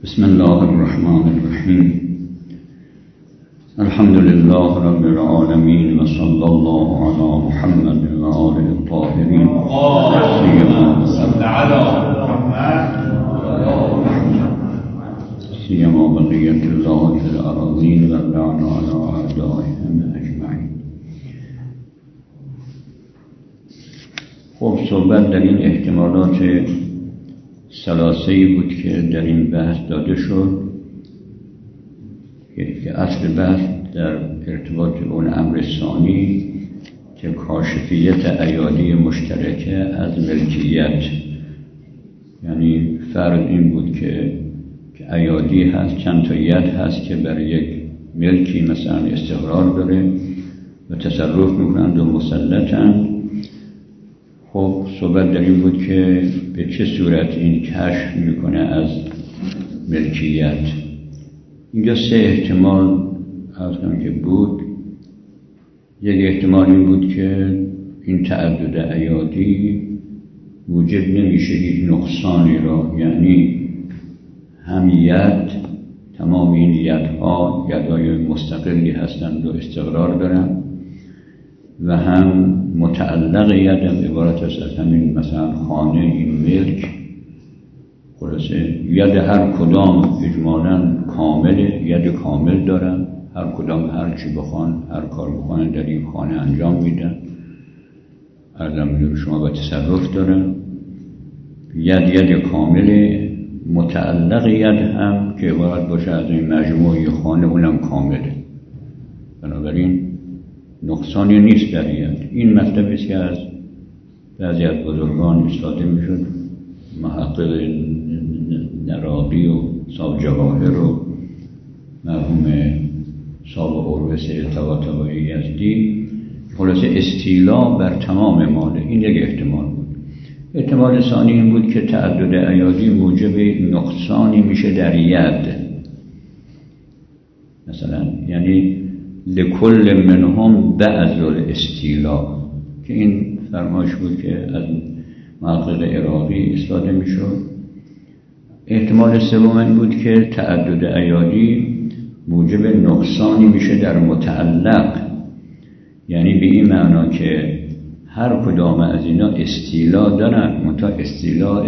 بسم الله الرحمن الرحیم. الحمد لله رب العالمین و صلی الله علی محمد و آله الطاهرین سیما بقیت الله فی الارضین و لعن علی اعدائهم اجمعین. خب صحبت در این احتمالات ثلاثه‌ای بود که در این بحث داده شد که اصل بحث در ارتباط به اون امر ثانی که کاشفیت ایادی مشترکه از ملکیت، یعنی فرض این بود که ایادی هست، چند تا ید هست که برای یک ملکی مثلا استقرار داره و تصرف میکنند و مسلطند. خب صحبت در این بود که به چه صورت این کشف میکنه از ملکیت. اینجا سه احتمال که بود. یک احتمال این بود که این تعدد ایادی موجب نمیشه هیچ نقصانی را، یعنی هم ید، تمام این یدها یدهای مستقلی هستند و استقرار دارند و هم متعلق یدم عبارت است از همین مثلا خانه، این ملک. خلاصه ید هر کدام اجمالاً کامله، ید کامل دارن، هر کدام هر چی بخوان، هر کار بخوان در این خانه انجام میدن، ارزم شما با تصرف دارن. ید کامله، متعلق ید هم که عبارت باشه از این مجموعه خانه، اونم کامله. بنابراین نقصانی نیست در ید. این مطلبی است که از بعضی از بزرگان استفاده میشد، محقق نراقی و صاحب جواهر و مرحوم صاحب اوروس طباطبایی یزدی. خلاصه استیلا بر تمام ماله. این یک احتمال بود. احتمال ثانی این بود که تعدد ایادی موجب نقصانی میشه در ید، مثلا یعنی لکل منهم بعض الاستیلا، که این فرمایش بود که از محقق عراقی استفاده میشد. احتمال سوم این بود که تعدد ایادی موجب نقصانی میشه در متعلق، یعنی به این معنا که هر کدام از اینا استیلا دارن، منتها استیلاء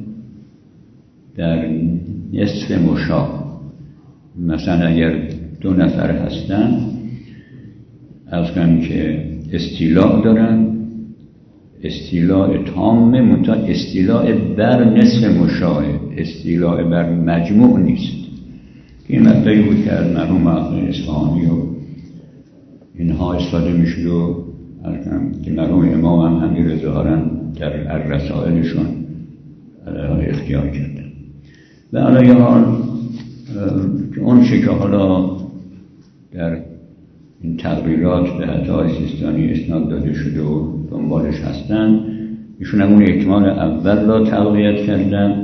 در نصف مشاع. مثلا اگر دو نفر هستن از کنم که استیلاء دارن، استیلاء تامه، منتها استیلاء بر نصف مشاع، استیلاء بر مجموع نیست. این مطلبی بود که از مرحوم محقق اصفهانی و اینها استفاده میشد و که مرحوم امام هم همین ظاهراً در رسائلشون اختیار کردن. و علی حال اون که حالا در این تقریرات به عطای سیستانی اسناد داده شده و دنبالش هستن، ایشون همون احتمال اول را تقویت کردن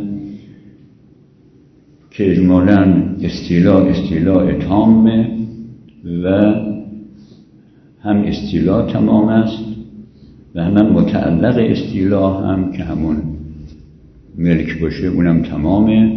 که اجمالاً استیلاء تامه و هم استیلاء تمام است و هم متعلق استیلاء هم که همون ملک باشه اونم تمامه.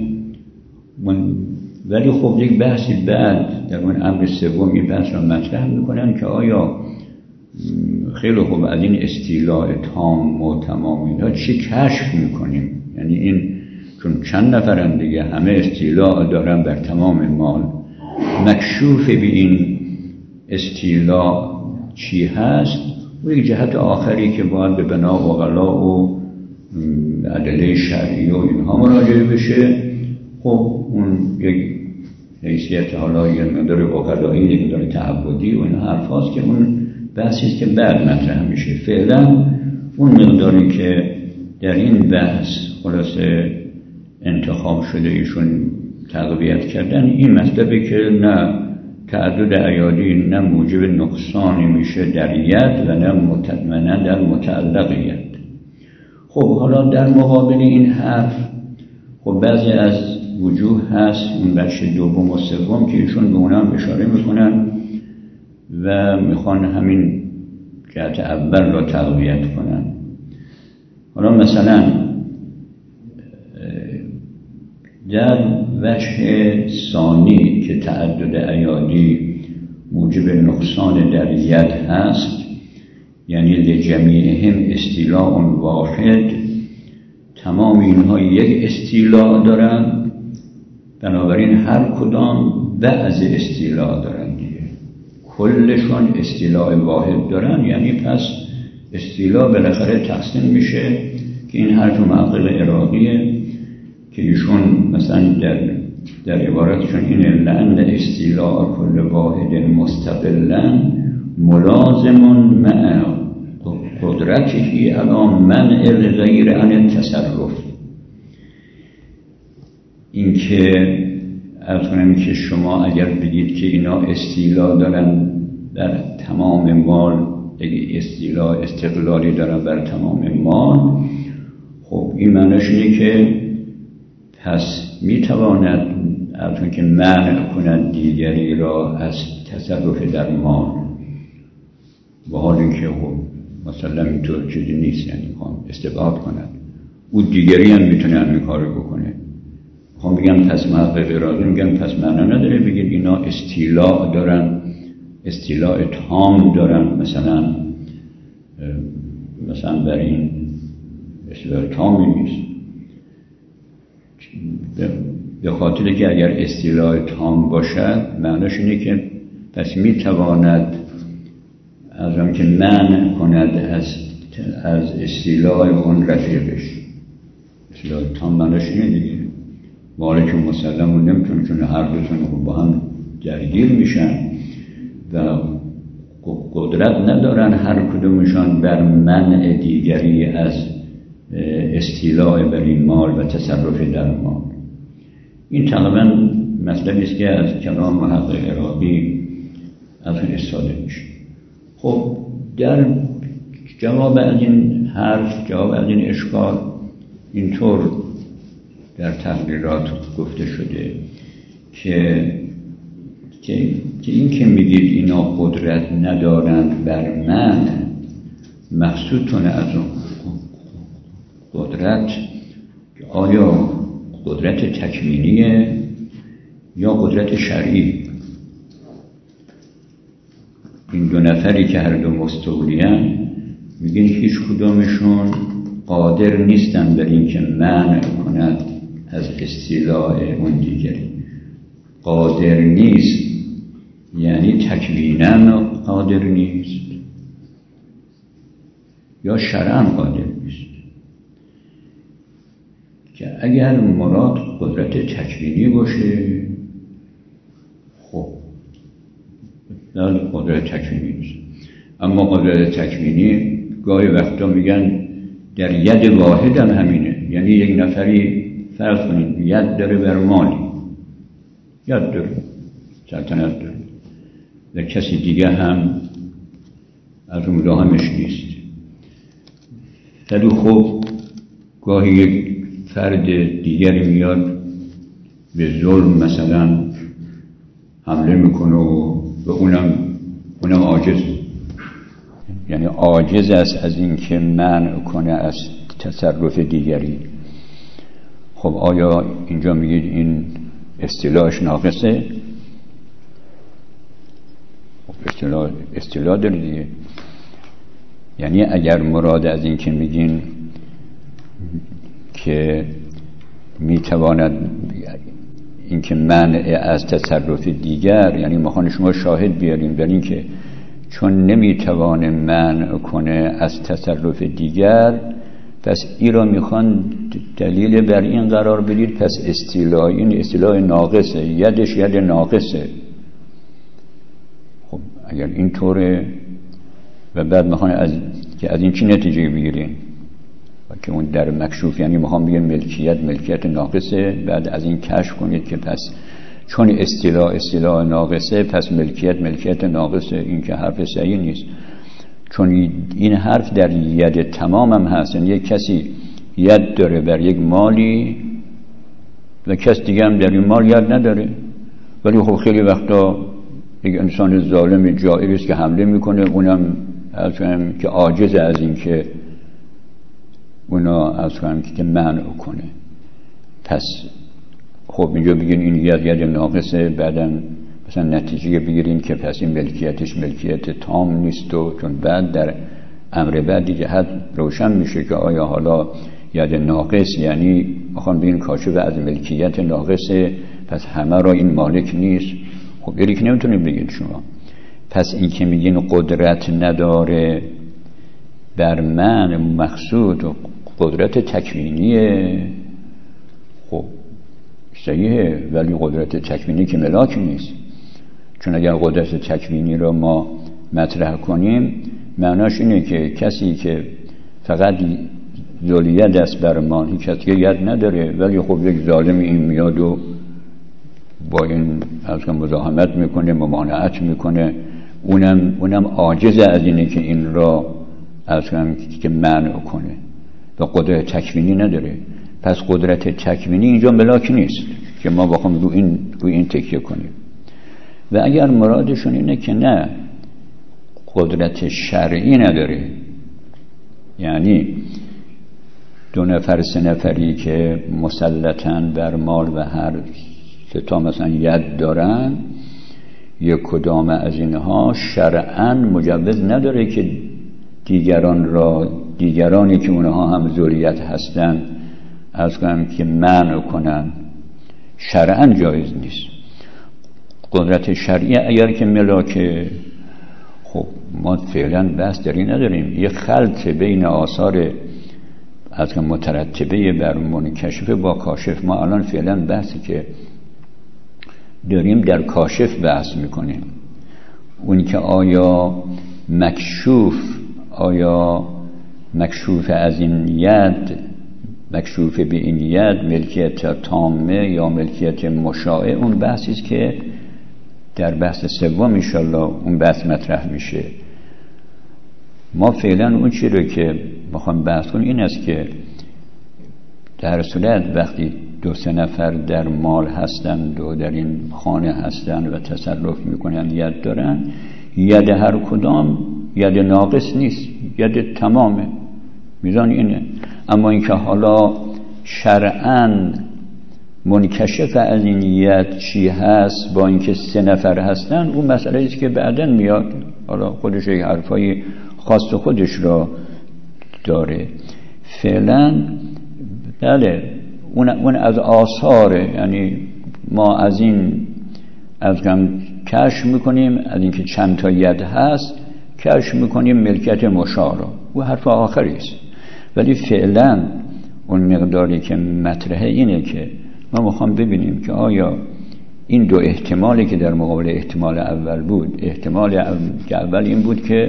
ولی خب یک بحثی بعد در اون امر سوم این بحث را مطرح میکنن که آیا خیلی خوب از این استیلاء تام و تمام اینا چه کشف میکنیم؟ یعنی این چون چند نفرن دیگه، همه استیلاء دارن بر تمام مال، مکشوف به این استیلاء چی هست؟ و یک جهت آخری که باید به بنا عقلا و ادله شرعی و اینها مراجعه بشه. خب اون یک حیثیت حالا یک مقدار عقلایی، یک مقدار تعبدی و این حرفاست که اون بحثی است که بعد مطرح میشه. فعلا اون مقداری که در این بحث خلاصه انتخاب شده ایشون تقویت کردن، این مطلبی که نه تعدد ایادی نه موجب نقصانی میشه در ید و نه در متعلق ید. خب حالا در مقابل این حرف خب بعضی از وجوه هست، این بخش دوم و سوم که ایشون به اونم اشاره میکنن و میخوان همین جهت اول را تقویت کنن. حالا مثلا در وجه ثانی که تعدد ایادی موجب نقصان در ید هست، یعنی لجمیعهم استیلاء واحد، تمام اینها یک استیلاء دارن، بنابراین هر کدام بعض استیلاء دارن دیگه، کلشون استیلاء واحد دارن، یعنی پس استیلاء بالاخره تقسیم میشه که این حرف محقق عراقیه که ایشون مثلا در عبارتشون اینه: لأن استیلاء کل واحد مستقلا ملازم مع قدرته علی منع الغیر عن التصرف. این که عرض کنم که شما اگر بگید که اینا استیلا دارن در تمام مال، استیلا استقلالی دارن بر تمام مال، خب این معنیش اینه که پس میتواند عرض که منع کند دیگری را از تصرف در مال، با حال اینکه خب مثلا اینطور چیزی نیست، یعنی میخوام استبعاد کنند او دیگری هم میتونه همین کارو بکنه. میخوام بگم پس محقق عراقی میگن پس معنا نداره بگید اینا استیلاء دارن، استیلاء تام دارن، مثلا بر این استیلاء تامی نیست، به خاطر که اگر استیلاء تام باشد معناش اینه که پس میتواند از آن که منع کند از استیلاء اون رفیقش. استیلاء تام معناش اینه دیگه، مالک مسلم نمیتونه، چون هر دوتون با هم درگیر میشن و قدرت ندارن هر کدومشان بر منع دیگری از استیلاء بر این مال و تصرف در مال. این تقریبا مطلبی است که از کلام محقق عراقی از این استفاده میشه. خب در جواب از این حرف، جواب از این اشکال، اینطور در تحریرات گفته شده که این که میگید اینا قدرت ندارند بر من، مقصودتون از اون قدرت آیا قدرت تکوینیه یا قدرت شرعی؟ این دو نفری که هر دو مستولیان میگین هیچ کدومشون قادر نیستن بر این که منع کند از استیلاء اون دیگری. قادر نیست یعنی تکویناً قادر نیست یا شرعاً قادر نیست، که اگر مراد قدرت تکوینی باشه خب نه قدرت تکوینی نیست. اما قدرت تکوینی گاهی وقتا میگن در ید واحد هم همینه، یعنی یک نفری فرض کنید ید داره بر مالی، ید داره، سلطنت داره، و کسی دیگه هم از اون مداهمش نیست، ولی خب گاهی یک فرد دیگری میاد به ظلم مثلا حمله میکنه و اونم عاجز، یعنی عاجز است از این که منع کنه از تصرف دیگری. خب آیا اینجا میگید این اصطلاحش ناقصه؟ اصطلاح داره دیگه. یعنی اگر مراد از این که میگین که میتواند این که منع از تصرف دیگر، یعنی میخوان شما شاهد بیاریم بر این که چون نمیتوانه منع کنه از تصرف دیگر، پس این را میخوان دلیل بر این قرار بدید پس استیلاء، این استیلاء ناقصه، یدش ید ناقصه. خب اگر این طوره و بعد میخوان از این چی نتیجه بگیرین؟ که اون در مکشوف یعنی میخوام بگم ملکیت ناقصه، بعد از این کشف کنید که پس چون استیلاء ناقصه پس ملکیت ناقصه. این که حرف صحیح نیست، چون این حرف در ید تمام هم هست، یعنی یک کسی ید داره بر یک مالی و کس دیگه هم در این مال ید نداره، ولی خب خیلی وقتا یک انسان ظالم جائر است که حمله میکنه، اونم که عاجز از این که اونا که منع کنه، پس خب اینجا بگین این ید ناقصه، بعدا مثلا نتیجه بگیرین که پس این ملکیتش ملکیت تام نیست، و چون بعد در امر بعد دیگه حد روشن میشه که آیا حالا ید ناقص یعنی میخوان بگین کاشف از ملکیت ناقصه، پس همه را این مالک نیست. خب یکی نمیتونیم بگین شما. پس این که میگین قدرت نداره بر من مقصود و قدرت تکوینیه، خب صحیحه، ولی قدرت تکوینی که ملاک نیست. چون اگر قدرت تکوینی رو ما مطرح کنیم معناش اینه که کسی که فقط ذولیت دست بر ما، هیچ کسی ید نداره، ولی خب یک ظالم این میاد و با این از مزاحمت میکنه، ممانعت میکنه، اونم عاجز از اینه که این را از که منع کنه و قدرت تکوینی نداره. پس قدرت تکوینی اینجا ملاک نیست که ما بخوام رو این تکیه کنیم. و اگر مرادشون اینه که نه قدرت شرعی نداره، یعنی 2 نفر 3 نفری که مسلطن بر مال و هر تا مثلا ید دارن، یک کدام از اینها شرعاً مجوز نداره که دیگرانی که اونها هم ذریت هستن از کنم که منع کنن، شرعاً جایز نیست. قدرت شرعی اگر که ملاکه، خب ما فعلا بحث داری نداریم. یه خلط بین آثار از که مترتبه بر منکشف با کاشف، ما الان فعلا بحثی که داریم در کاشف بحث میکنیم. اون که آیا مکشوف از این ید، مکشوف به این ید ملکیت تامه یا ملکیت مشاع، اون بحثی است که در بحث سوم انشالله اون بحث مطرح میشه. ما فعلا اون چی رو که میخوام بحث کنیم این است که در صورت وقتی 2-3 نفر در مال هستند و در این خانه هستند و تصرف میکنن، ید دارن، ید هر کدام ید ناقص نیست، ید تمامه، میزان اینه. اما اینکه حالا شرعاً منکشف از این ید چی هست با اینکه 3 نفر هستن، اون مسئله است که بعداً میاد، حالا خودش یک حرفای خاص خودش را داره. فعلا بله اون از آثار، یعنی ما از این از کشف میکنیم از اینکه چند تا ید هست، کشف میکنیم ملکیت مشاع را، او حرف آخری است. ولی فعلا اون مقداری که مطرحه اینه که ما میخوام ببینیم که آیا این 2 احتمالی که در مقابل احتمال اول بود، احتمال اول این بود که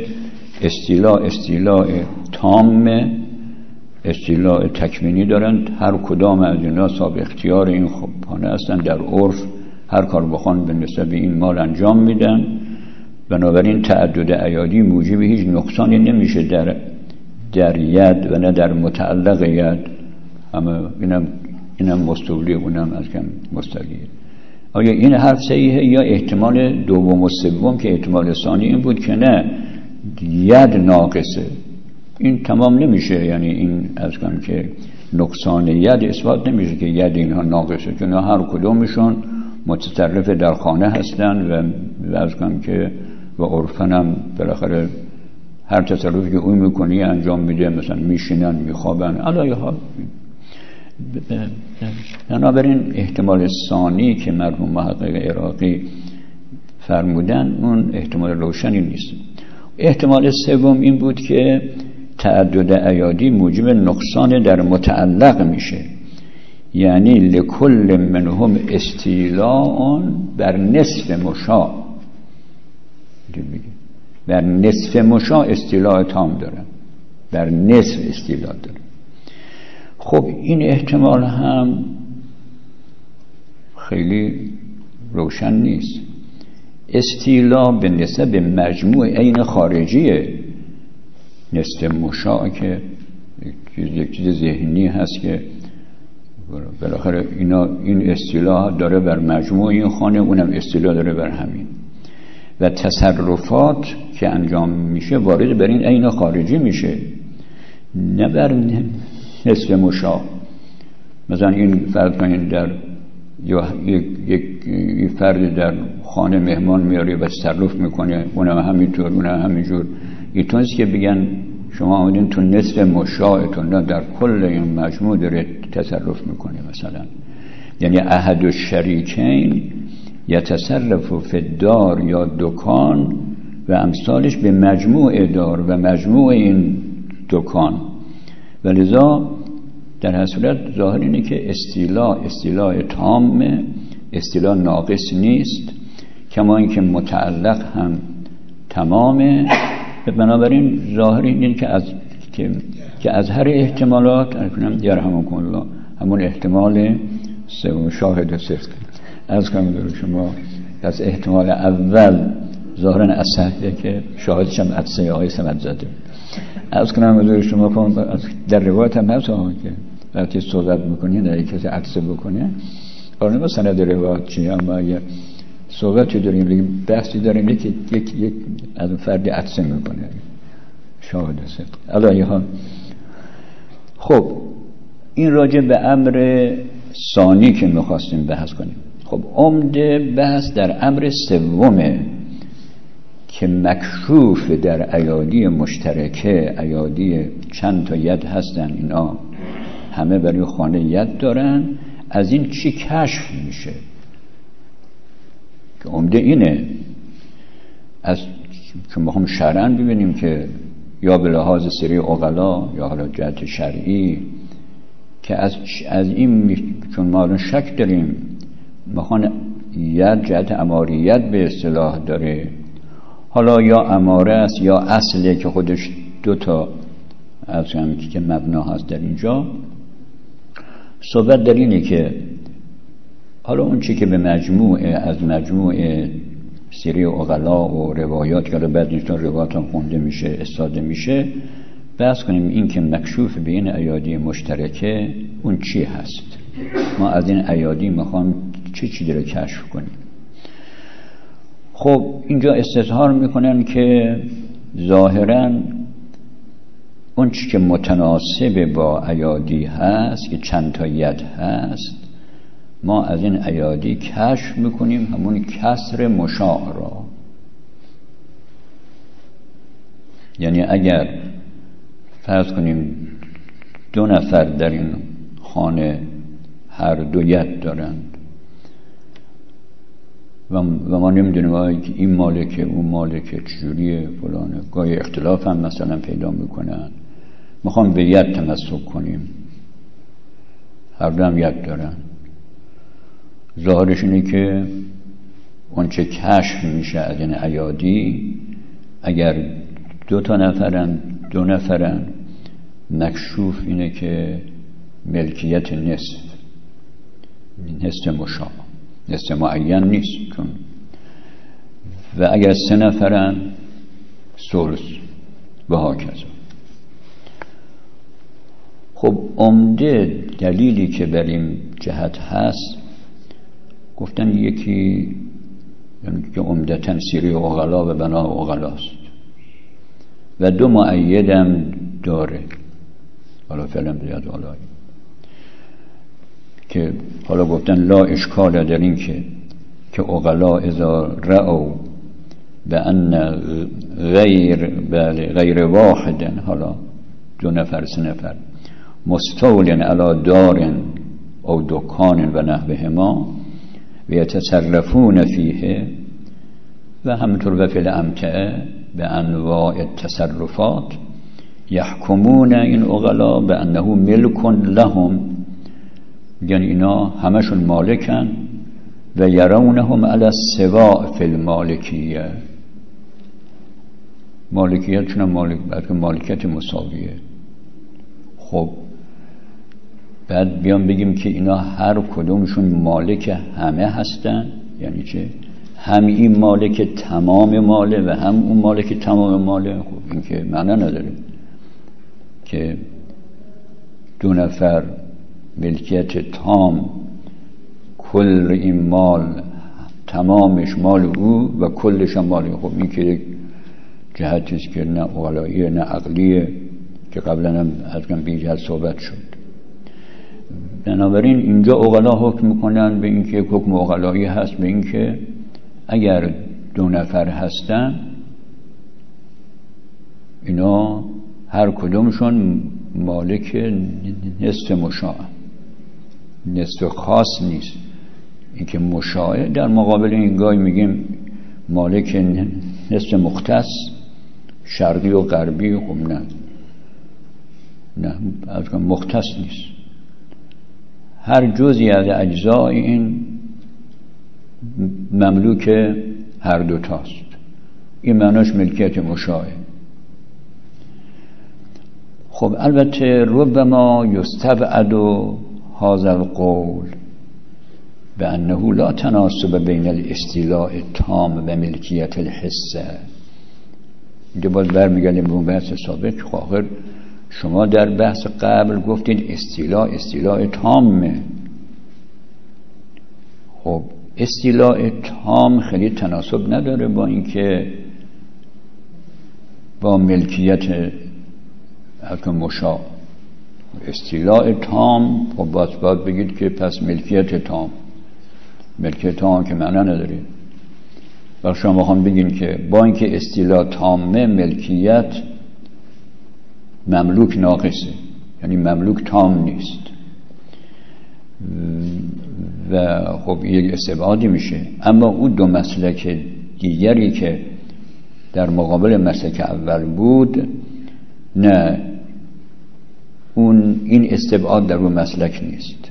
استیلاء تام، استیلاء تکوینی دارند، هر کدام از اینا صاحب اختیار این خانه هستند، در عرف هر کار بخوان به نسبت این مال انجام میدن، بنابراین تعدد ایادی موجب هیچ نقصانی نمیشه در ید و نه در متعلق ید. اما اینم مستولی، اونم از کم مستقیه. آیا این حرف صحیحه یا احتمال دوم و سوم که احتمال ثانی این بود که نه ید ناقصه؟ این تمام نمیشه، یعنی این از کم که نقصان ید اثبات نمیشه که ید اینها ناقصه، چون هر کدومشون متصرف در خانه هستن و از کم که و عرفن هم بالاخره هر تصرفی که اون میکنی انجام میده، مثلا میشینن میخوابن علیه حال. بنابراین احتمال ثانی که مرحوم محقق عراقی فرمودن اون احتمال روشنی نیست. احتمال سوم این بود که تعدد ایادی موجب نقصان در متعلق میشه، یعنی لکل منهم استیلاء بر نصف مشاع، بر نصف مشاع استیلاء تام دارن، بر نصف استیلاء دارن. خب این احتمال هم خیلی روشن نیست. استیلاء به نسبت مجموع عین خارجیه، نصف مشاع که یک چیز ذهنی هست که بالاخره این استیلاء داره بر مجموع این خانه، اونم استیلاء داره بر همین، و تصرفات که انجام میشه وارد بر این عین خارجی میشه، نه بر نصف مشاع. مثلا این فرض کنید در یا یک فرد در خانه مهمان میاره و تصرف میکنه، اونم همینطور، اونم همینجور. اینطوریست که بگن شما آمدین تو نصف مشاعتون، نه در کل این مجموع داره تصرف میکنه مثلا. یعنی احد الشریکین یتصرف فی الدار یا دکان و امثالش به مجموع دار و مجموع این دکان. ولذا در هر صورت ظاهر اینه که اصطلاح تامه، اصطلاح ناقص نیست، کما اینکه متعلق هم تمامه. بنابراین ظاهر اینه که از هر احتمالات یرحمکم الله، همون احتمال سوم شاهد صدق از کنم دارو شما، از احتمال اول ظاهرا اصحه که شاهدش هم عدسه آقای سمت زده. از کنم دارو شما در روایت هم هست که وقتی صحبت میکنی در یک کسی عدسه بکنه، قرآن با سند روایت چیه، اما اگر صحبتی داریم بحثی داریم یک از فردی عدسه میکنه شاهد صدق علیه ها. خب این راجع به امر ثانی که میخواستیم بحث کنیم. خب عمده بحث در امر سومه که مکشوف در ایادی مشترکه، ایادی چند تا ید هستن، اینا همه برای خانه ید دارن، از این چی کشف میشه؟ که عمده اینه از که ما هم شرعاً ببینیم که یا به لحاظ سری عقلا یا حالا جهت شرعی که از این، چون ما شک داریم میخوان ید جهت اماریت به اصطلاح داره، حالا یا اماره است یا اصله که خودش دوتا از همین که مبنا هست. در اینجا صحبت در اینه که حالا اون چی که به از مجموع سری عقلا و روایات که بعد اینجا روایات هم خونده میشه، استاده میشه، بحث کنیم این که مکشوف به این ایادی مشترکه اون چی هست. ما از این ایادی میخوام چی داره کشف کنیم. خب اینجا استظهار میکنن که ظاهراً اون چی که متناسب با ایادی هست که چند تا ید هست، ما از این ایادی کشف میکنیم همون کسر مشاع را. یعنی اگر فرض کنیم 2 نفر در این خانه هر 2 ید دارند و ما نمیدونیم این مالکه اون مالکه چجوریه فلانه، گاهی اختلاف هم مثلا پیدا میکنن، میخوام به ید تمسک کنیم، هر دو هم ید دارن، ظاهرش اینه که اون چه کشف میشه از این ایادی، اگر 2 نفرن مکشوف اینه که ملکیت نصف مشاع، نصف معین نیست چون، و اگر 3 نفرن ثلث و هاکذا. خب عمده دلیلی که بر این جهت هست گفتن یکی یعنی که عمدتاً سیری عقلا و بنا عقلاست و 2 مؤیدم داره، حالا فعلا بیاد علایی که حالا گفتن لا اشکال در این که عقلا اذا رأوا بأن غیر واحد، حالا 2 نفر 3 نفر مستول علی دار او دکان و نحوهما و یتصرفون فیه و همینطور و فی الامتعه به انواع التصرفات یحکمون این عقلا به انه ملک لهم، یعنی اینا همشون مالکن و یرونهم علی السواء فی المالکیه، مالکیت چون مالکیت مساویه. خب بعد بیام بگیم که اینا هر کدومشون مالک همه هستن، یعنی چه؟ هم این مالک تمام ماله و هم اون مالک تمام ماله. خب این که معنی نداره که 2 نفر ملکیت تام، کل این مال تمامش مال او و کلش هم مال. خب این که یک جهتیست که نه عقلاییه نه عقلیه که قبلا هم از کم بیجهت صحبت شد. بنابراین اینجا عقلا حکم میکنن به اینکه حکم عقلایی هست به اینکه اگر 2 نفر هستن اینا هر کدومشون مالک نصف مشاع، نصف خاص نیست. اینکه مشاع در مقابل این گاهی میگیم مالک نصف مختص، شرقی و غربی. خب نه از مختص نیست، هر جزئی از اجزای این مملوک هر دو تاست. این معناش ملکیت مشاعه. خب البته ربما یستبعد هذا القول بأنه لا تناسب بین الاستیلاء التام و ملکیت الحسه. اینجا باز برمیگردیم به اون بحث سابق. خواهر شما در بحث قبل گفتید استیلاء تامه. خب استیلاء تام خیلی تناسب نداره با اینکه با ملکیت مشاع. استیلاء تام خب باید بگید که پس ملکیت تام که معنا نداره. و شما هم بگین که با اینکه استیلاء تامه ملکیت مملوک ناقصه، یعنی مملوک تام نیست و خب یک استبعادی میشه. اما اون 2 مسلک دیگری که در مقابل مسلک اول بود، نه این استبعاد در اون مسلک نیست.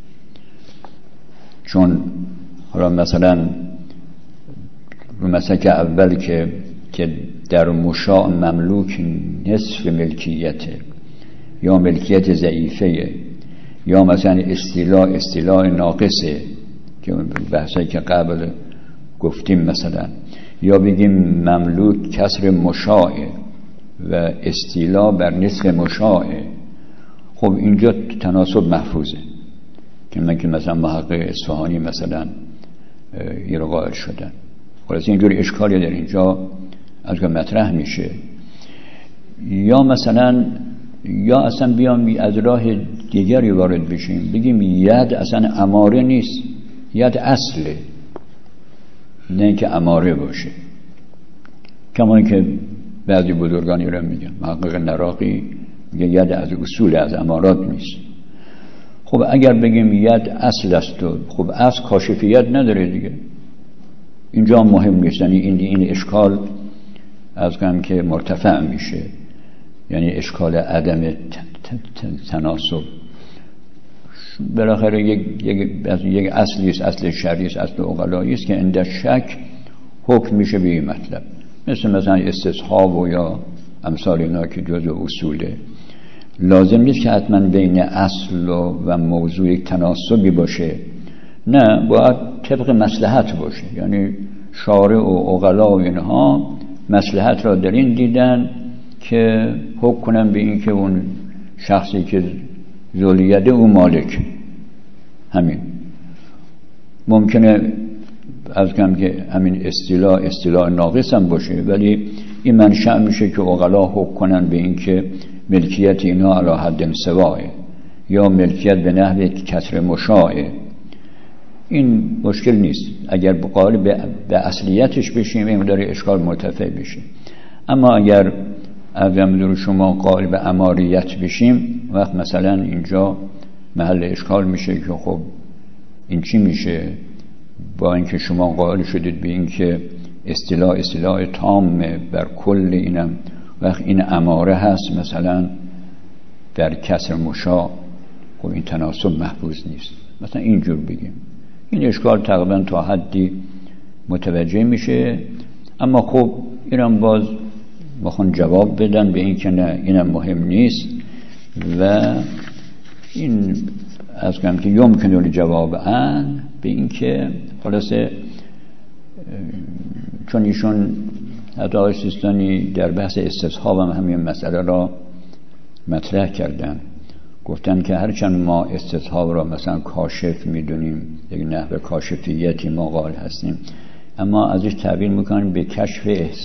چون حالا مثلا رو مسلک اول که در مشاع مملوک نصف ملکیته یا ملکیت ضعیفه، یا مثلا استیلاء ناقصه که بحثایی که قبل گفتیم مثلا، یا بگیم مملوک کسر مشاع و استیلا بر نصف مشاع. خب اینجا تناسب محفوظه که مثلا محقق اصفهانی مثلا یه رو قائل شدن. خلاص اینجوری اشکالی در اینجا از که مطرح میشه. یا مثلا اصلا بیام از راه دیگری وارد بشیم، بگیم ید اصلا اماره نیست، ید اصله، نه اینکه اماره باشه. کما که بعضی بزرگان ایران میگن، محقق نراقی میگه ید از اصول، از امارات نیست. خب اگر بگیم ید اصل است، خب اصل کاشفیت نداره دیگه، اینجا مهم نیست. یعنی این اشکال از کم که مرتفع میشه، یعنی اشکال عدم تناسب. بالاخره یک اصلی است، اصل شرعی است، اصل عقلایی است که عند شک حکم میشه به این مطلب. مثلا استصحاب و یا امثال اینا که جزء اصوله. لازم نیست که حتما بین اصل و موضوع یک تناسبی باشه، نه، باید طبق مصلحت باشه. یعنی شارع و عقلا و اینها مصلحت را در این دیدن که حکم کنن به این که اون شخصی که ذولیده او مالک. همین ممکنه از کم که همین استیلاء ناقص هم باشه، ولی این منشأ میشه که عقلا حکم کنن به این که ملکیت اینا علی حد سواه یا ملکیت به نحو کسر مشاع. این مشکل نیست. اگر قائل به اصلیتش بشیم این داره اشکال مرتفع بشه. اما اگر از شما قائل به اماریت بشیم، وقت مثلا اینجا محل اشکال میشه که خب این چی میشه با اینکه شما قائل شدید به این که استیلاء تام بر کل اینم، وقت این اماره هست مثلا در کسر مشاع، خب این تناسب محفوظ نیست. مثلا اینجور بگیم. این اشکال تقریبا تا حدی متوجه میشه. اما خب اینم باز بخون جواب بدن به این که نه، اینم مهم نیست. و این از کنم که یمکنه جواب ان به این که خلاصه چون ایشون حتی آقای سیستانی در بحث استصحاب هم همین مسئله را مطرح کردن. گفتن که هرچند ما استصحاب را مثلا کاشف میدونیم، یک نحو کاشفیتی ما قائل هستیم، اما ازش تعبیر میکنیم به کشف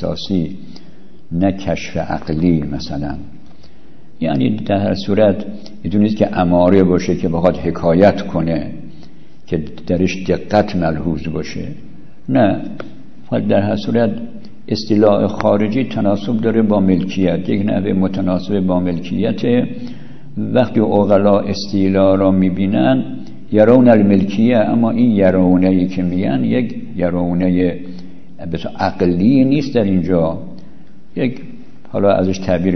احساسی، نه کشف عقلی مثلا. یعنی در هر صورت یه دونه که اماره باشه که بخواد حکایت کنه که درش دقت ملحوظ باشه. نه، فقط در هر صورت اصطلاح خارجی تناسب داره با ملکیت، یک نحوه متناسب با ملکیت. وقتی عقلا اصطلاح را میبینن یرون الملکیه، اما این یرونه‌ای که میگن یک یرونه بسیار عقلی نیست در اینجا، یک حالا ازش تعبیر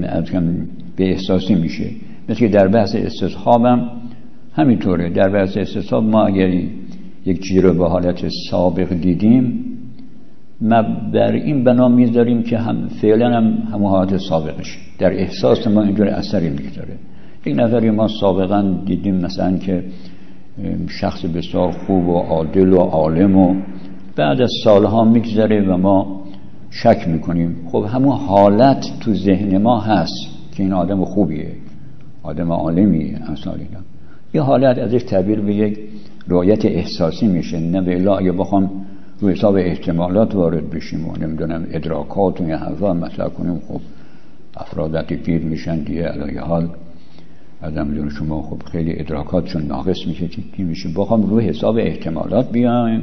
به احساسی میشه. مثل که در بحث استصحابم همینطوره. در بحث استصحاب ما اگر یک چیزی رو به حالت سابق دیدیم، ما بر این بنا میذاریم که فعلا همون حالت سابقش در احساس ما اینجور اثری میگذاره. یک نفری ما سابقا دیدیم مثلا که شخص بسیار خوب و عادل و عالم و بعد از سالها میگذره و ما شک میکنیم، خب همون حالت تو ذهن ما هست که این آدم خوبیه، آدم عالمیه، امثال اینا. یه حالت ازش تعبیر به یک رؤیت احساسی میشه. نه به الا اگه بخوام رو حساب احتمالات وارد بشیم و نمیدونم ادراکات و یه حرفا مطرح کنیم، خب افرادتی گیر میشن دیگه. علیه حال آدم جون شما خب خیلی ادراکاتشون ناقص میشه که میشه بخوام رو حساب احتمالات بیایم.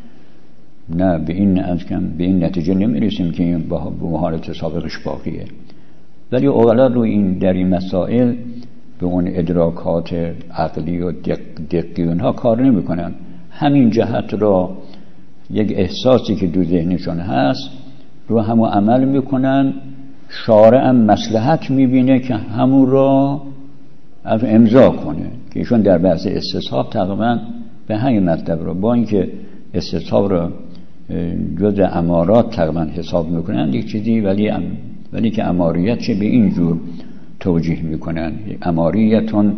نه، به این نتیجه نمیرسیم که این به حالت سابقش باقیه. ولی عقلا رو این در این مسائل به اون ادراکات عقلی و دقیق اونها کار نمیکنن. همین جهت را یک احساسی که دو ذهنشون هست رو همون عمل میکنن. شارع هم مصلحت میبینه که همون را از امضا کنه، که ایشون در بحث استصحاب تقریبا به همین مطلب رو، با اینکه استصحاب رو جزء امارات تقریبا حساب میکنن یک چیزی، ولی که اماریت چه به این جور توجیه میکنن. اماریتون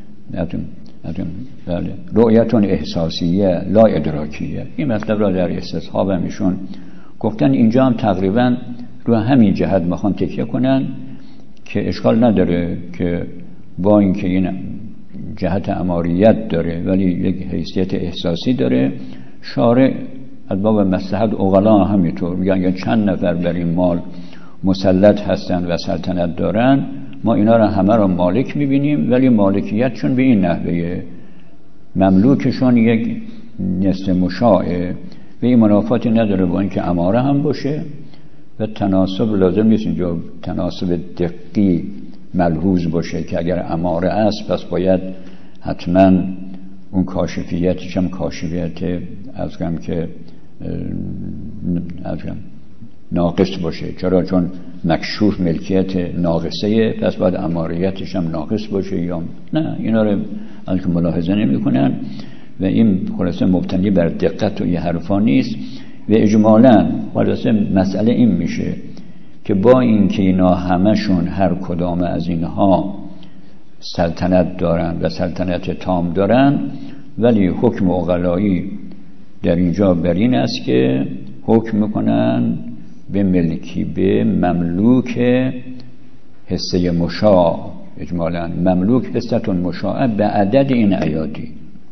رؤیتون احساسیه لا ادراکیه. این مطلب را در استصحاب همیشون گفتن. اینجا هم تقریبا رو همین جهت میخوان تکیه کنن که اشکال نداره که با اینکه این جهت اماریت داره ولی یک حیثیت احساسی داره. شارع از باب مصلحت عقلا همینطور میگن یا چند نفر بر این مال مسلط هستن و سلطنت دارن، ما اینا رو همه رو مالک میبینیم، ولی مالکیتشون به این نحوه مملوکشون یک نصف مشاعه و این منافاتی نداره با اینکه اماره هم باشه. و تناسب لازم نیست اینجا تناسب دقیق ملحوظ باشه که اگر اماره است پس باید حتما اون کاشفیتش هم کاشفیت ناقص باشه. چرا؟ چون مکشوف ملکیت ناقصه، پس باید اماریتش هم ناقص باشه یا نه. اینا رو که ملاحظه نمی کنن و این خلاصه مبتنی بر دقت و یه حرفا نیست. و اجمالاً خلاصه مسئله این میشه که با اینکه اینا همشون هر کدام از اینها سلطنت دارن و سلطنت تام دارن، ولی حکم عقلایی در اینجا بر این است که حکم میکنن به ملکی، به مملوک حصه مشاع. اجمالاً مملوک حصتون مشاع به عدد این ایادی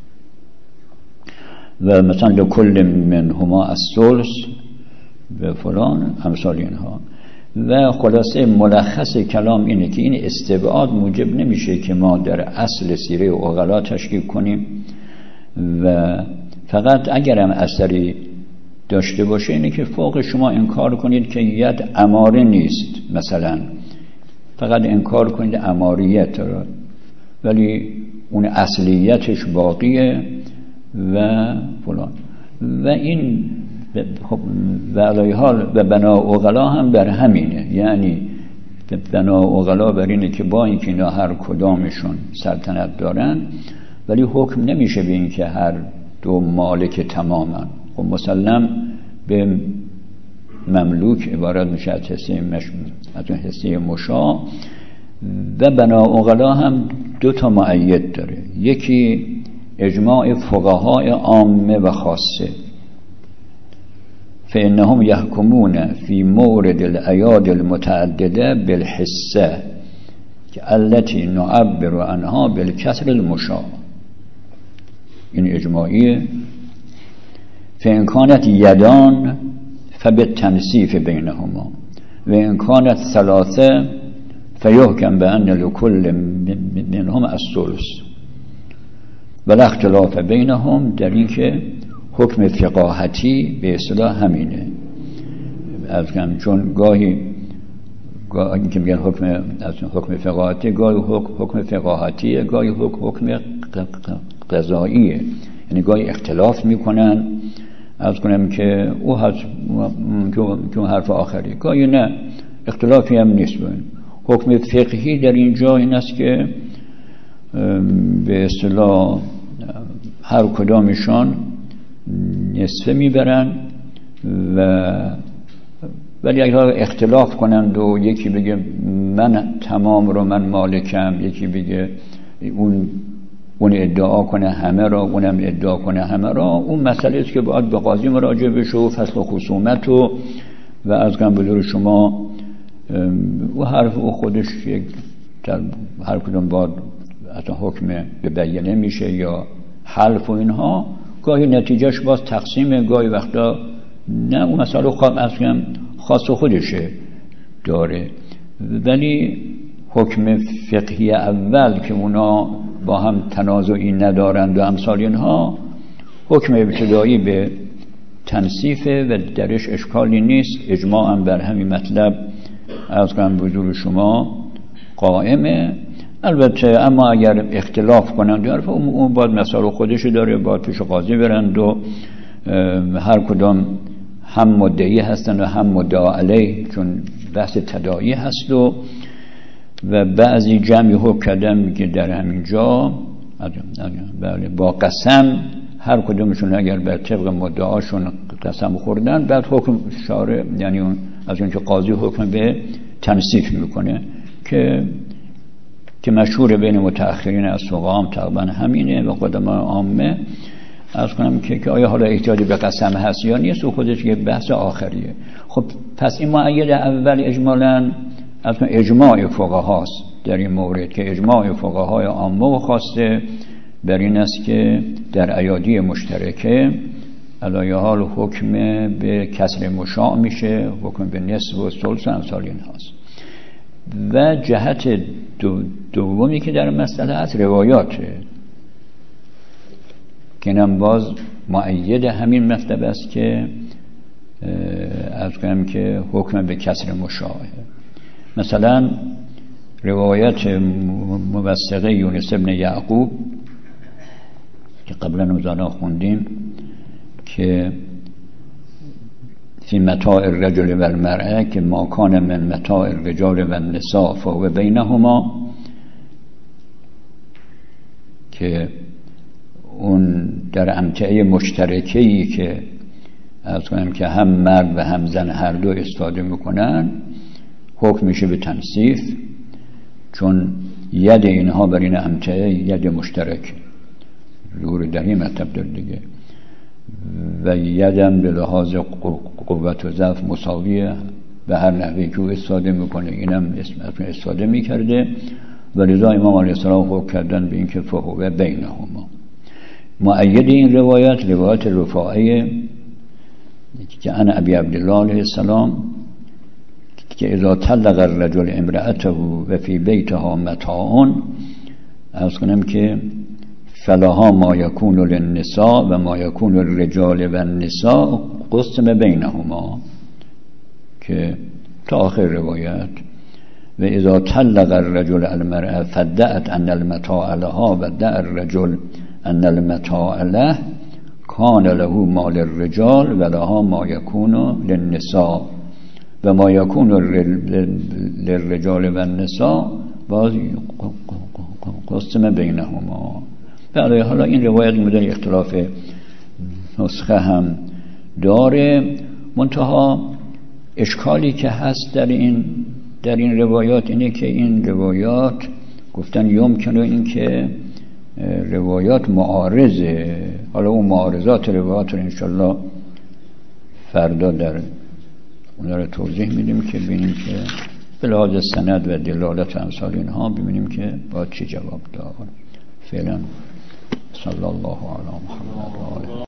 و مثلا لکل منهما الثلث و فلان امثال اینها. و خلاصه ملخص کلام اینه که این استبعاد موجب نمیشه که ما در اصل سیره عقلا تشکیل کنیم و فقط اگرم اثری داشته باشه اینه که فوق شما انکار کنید که ید اماره نیست، مثلا فقط انکار کنید اماریت را، ولی اون اصلیتش باقیه و فلان. و این خب و علی حال و بنا عقلا هم بر همینه، یعنی بنا عقلا بر اینه که با اینکه اینا هر کدامشون سلطنت دارن ولی حکم نمیشه به این که هر دو مالک تماما. خب مسلم به مملوک عبارت میشه از حصه مشاع. و بنا عقلا هم دو تا مؤید داره، یکی اجماع فقهای عامه و خاصه، فإنهم يحكمون في مورد الأياد المتعددة بالحصة التي نعبر عنها بالكسر المشاع. این اجماعیه. فإن كانت يدان فبالتنصيف بينهما وإن كانت ثلاثة فیحکم بأن لکل منهم الثلث ولا اختلاف بینهم، در این که حکم فقاهتی به اصطلاح همینه. چون گاهی که میگن حکم فقاهتی، گاهی حکم فقاهتیه، گاهی حکم قضاییه، یعنی گاهی اختلاف میکنن. عرض کنم که او حرف آخری، گاهی نه اختلافی هم نیست. حکم فقهی در اینجا این است که به اصطلاح هر کدامشان نصفه میبرن ولی اگر اختلاف کنند و یکی بگه من تمام رو من مالکم، یکی بگه اون ادعا کنه همه را، اونم ادعا کنه همه را، اون مسئله است که باید به قاضی مراجعه بشه و فصل خصومت و از بزرگ شما و حرف او خودش هر کدوم باید اصلا حکم به بیانه میشه یا حلف و اینها. گاهی نتیجهش باز تقسیم، گاهی وقتا نه، اون مسئله خاص خودشه داره. ولی حکم فقهی اول که اونا با هم تنازعی ندارند و امثال اینها، حکم ابتدایی به تنصیفه و درش اشکالی نیست. اجماع هم بر همین مطلب از حضور شما قائمه. البته اما اگر اختلاف کنند اون باید مسائل خودش داره، باید پیش قاضی برند و هر کدام هم مدعی هستن و هم مدعا علیه، چون بحث تداعی هست و بعضی جمعی حکم کردن که در همین جا با قسم هر کدومشون اگر بر طبق مدعاشون قسم خوردن، بعد حکم شارع یعنی از اون که قاضی حکم به تنصیف میکنه که مشهور بین متأخرین از فقها هم تقریبا همینه و قدما عامه. از کنم که آیا حالا احتیاجی به قسم هست یا نیست، و خودش یه بحث آخریه. خب پس این مؤید اول اجمالاً از اجماع فقهاست در این مورد، که اجماع فقهای عامه و خاصه بر این است که در ایادی مشترکه علایه حال حکم به کسر مشاع میشه، حکم به نصف و ثلث و امثال این هاست. و جهت دومی که در مسئله هست روایاته، که اینم باز مؤید همین مطلب است که از کنم که حکم به کسر مشاعه. مثلا روایت موثقه یونس ابن یعقوب که قبلا نوزانا خوندیم که فی متاع الرجل و المرأه که ما کان من متاع الرجال و النساء فهو بینهما، که اون در امتعه مشترکه‌ای که از کنم که هم مرد و هم زن هر دو استفاده میکنن، حکم میشه به تنصیف، چون ید اینها بر این امتعه ید مشترک ظهور در این مطلب داره دیگه، و یدم به لحاظ قوت و ضعف مساویه به هر نحوی که او استفاده میکنه، اینم استفاده میکرده. و لذا امام علیه السلام حکم کردن به این که فهو بینهما. مؤید این روایت رفاعه که انا ابی عبدالله علیه السلام که اذا طلق الرجل امرأته و فی بیتها متاع، از کنم که فلها ما یکون للنساء و ما یکون الرجال و النساء قسم بینهما، که تا آخر روایت. و اذا طلق الرجل المرأة فدعت ان المتاع لها و دع الرجل ان المتاع له کان له ما للرجال و لها ما یکون للنساء و ما یکون للرجال و النساء باز قسم بینهما. بله، حالا این روایت مدل اختلاف نسخه هم داره، منتها اشکالی که هست در این روایات اینه که این روایات گفتن یمکنه این که روایات معارضه. حالا اون معارضات روایات رو انشالله فردا در اون رو توضیح میدیم که ببینیم که به لحاظ سند و دلالت و امثال اینها ببینیم که باید چی جواب داد. فعلا صلی الله علی محمد و آله.